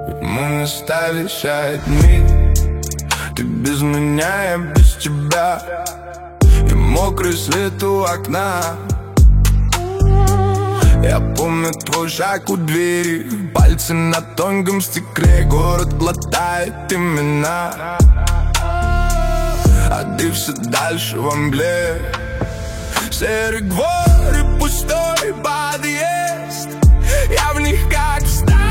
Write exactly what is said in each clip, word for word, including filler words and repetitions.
Мы не остались одни. Ты без меня, я без тебя. И мокрый свет у окна. Я помню твой шаг у двери, пальцы на тонком стекле. Город глотает имена, а ты все дальше во мгле. Серый двор и пустой подъезд. Я в них как в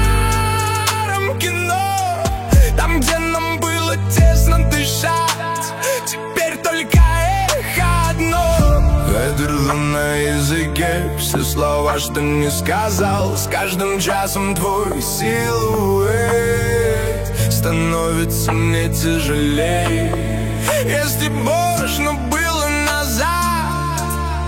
старом кино. Там, где нам было тесно дышать, теперь только эхо одно. Ветер на языке, все слова, что не сказал. С каждым часом твой силуэт становится мне тяжелей. Если б можно было назад,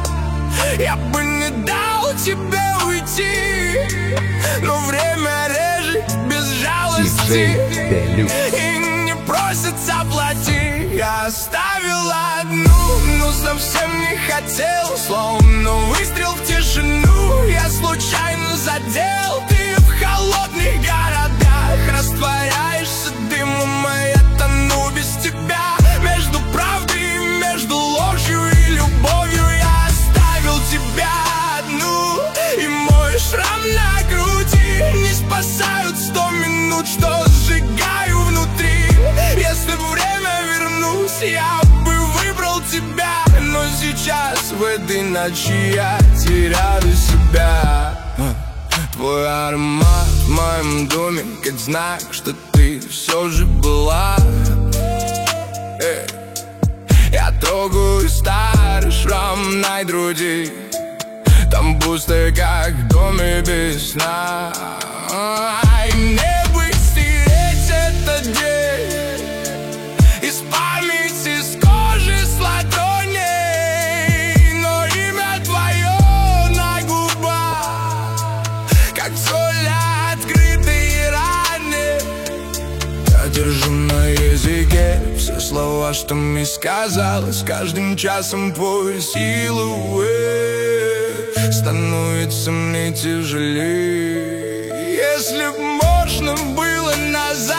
я бы не дал тебе уйти. Но время режет без жалости и не просит заплати. Я оставил одну, но совсем не хотел. Словно выстрел в тишину я случайно задел. Ты в холодных городах растворяешься дымом, а я тону без тебя. Между правдой и между ложью и любовью я оставил тебя одну. И мой шрам на груди не спасают сто минут, что сжигаю внутри. Если время вернусь, я бы выбрал тебя. Но сейчас в этой ночи я теряю себя. Твой аромат в моем доме, как знак, что ты все же была. Эй. Я трогаю старый шрам на груди. Там пусто, как в доме без сна. И мне бы стереть этот день из памяти, с кожи, с ладоней. Но имя твое на губах, как соль открытой раны. Я держу на языке все слова, что мне сказала. С каждым часом твой силуэт становится мне тяжелее. Если б можно было назад,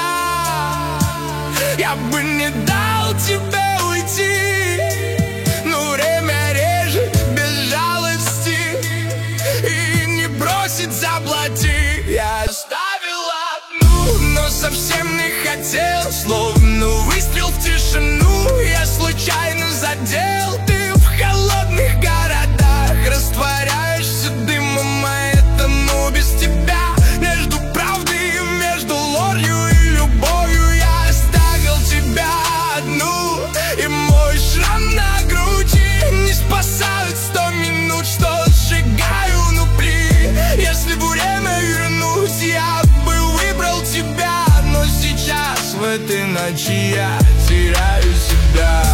я бы не дал тебе уйти. Но время режет без жалости и не бросит заплати. Я оставил одну, но совсем не хотел. Словно выстрел в тишину я случайно задел. Ты в холодных городах растворяешься дымом, а это ну без тебя. Между правдой и между ложью и любовью я оставил тебя одну. И мой шрам на груди не спасают сто минут, что сжигаю внутри. Если бы время вернусь, я бы выбрал тебя. Но сейчас в этой ночи я теряю себя.